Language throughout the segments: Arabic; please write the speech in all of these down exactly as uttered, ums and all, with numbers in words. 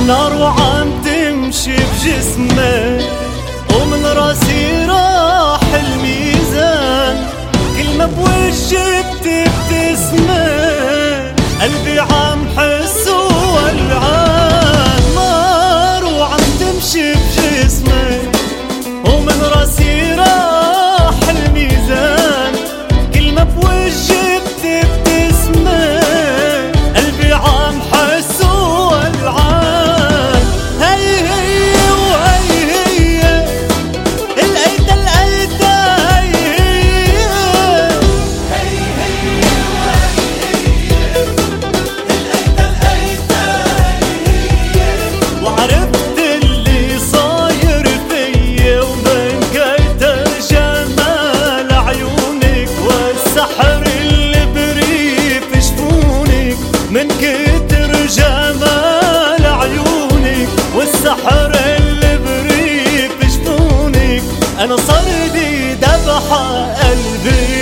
نار وعم تمشي بجسمي ومن راسي راح الميزان، كل ما بوجهي بتبتسمي قلبي عم حس ولعان. نار وعم تمشي بجسمي ومن راسي راح الميزان، كل ما بوجهي بتبتسمي قلبي عم حس ولعان. هي هي وهي هي القيتة القيتة، هي هي هي هي وهي هي القيتة القيتة، هي هي. وعرفت اللي صاير فيا ومن كتر جمال عيونك والسحر اللي بريف جفونك، من كتر جمال عيونك والسحر اللي بريف جفونك أنا صار لي دبحة قلبي.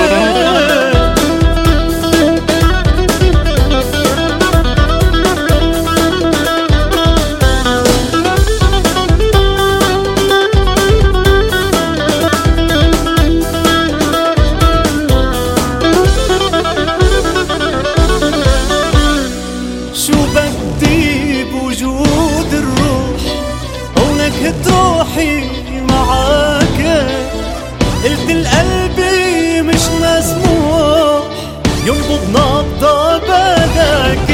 شو بدي بوجود الروح هونك تروحي معاك، قلت لقلبي مش مسموح ينبض نبضة بدك.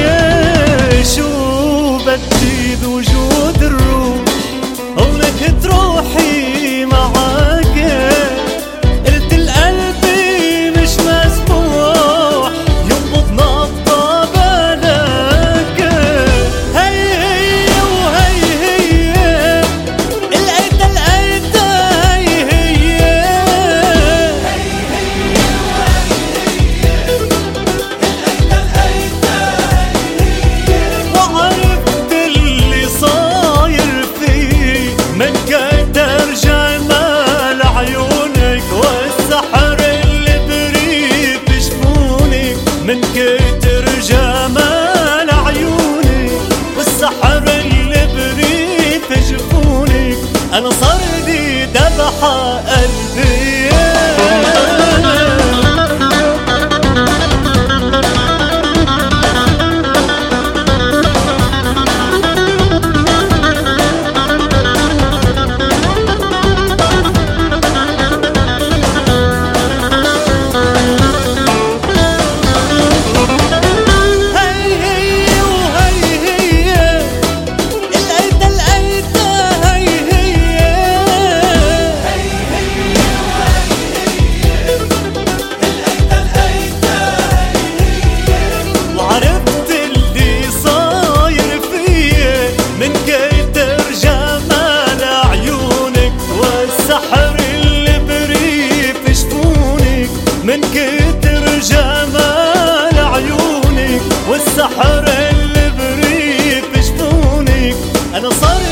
شو بدي بوجود الروح هونك تروحي معاك، قلت لقلبي مش مسموح ينبض نبضة بدك. هي هي وهي هي القيتة القيتة، هي هي هي هي وهي هي القيتة القيتة، هي هي. وعرفت اللي صاير فيه من كتر جمال عيونك والسحر اللي بريف جفونك، من كتر جمال عيونك والسحر اللي بريف جفونك أنا صار لي دبحة قلبي. من كتر جمال عيونك والسحر اللي بريف جفونك أنا صار